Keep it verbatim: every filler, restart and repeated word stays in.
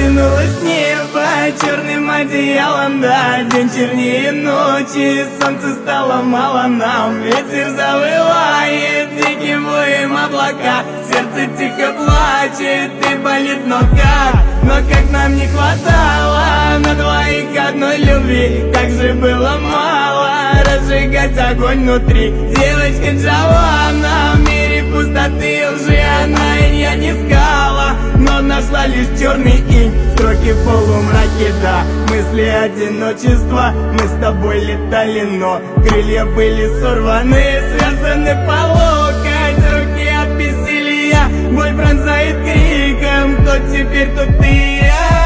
Потянулось небо черным одеялом, да. День чернее ночи, солнце стало мало нам. Ветер завывает диким воем облака, сердце тихо плачет и болит, но как? Но как нам не хватало на двоих одной любви. Как же было мало разжигать огонь внутри. Девочка Джованна, в мире пустоты и лжи она и я не искала, но нашла лишь черный инь, строки в полумраке, да. Мысли одиночества, мы с тобой летали, но крылья были сорваны, связаны по локоть, руки от бессилия, боль пронзает криком, кто теперь, кто ты и я.